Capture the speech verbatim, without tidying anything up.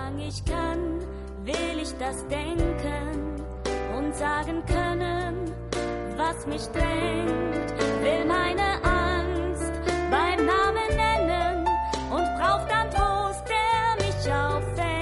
Solange ich kann, will ich das denken und sagen können, was mich drängt. Will meine Angst beim Namen nennen und braucht dann Trost, der mich auffängt.